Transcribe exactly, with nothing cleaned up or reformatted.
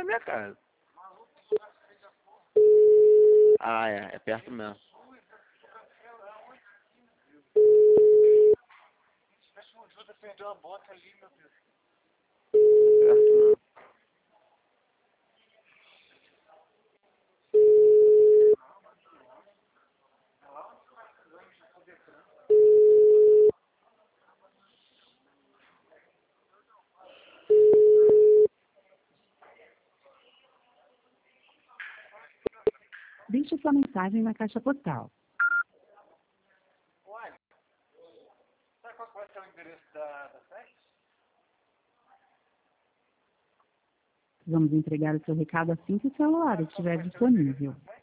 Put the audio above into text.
minha casa. Ah, é. É perto mesmo. Defendeu a bota ali, meu Deus. Perto mesmo. Deixe sua mensagem na caixa postal. Uai, sabe qual vai ser o endereço da, da sede? Vamos entregar o seu recado assim que o celular estiver disponível.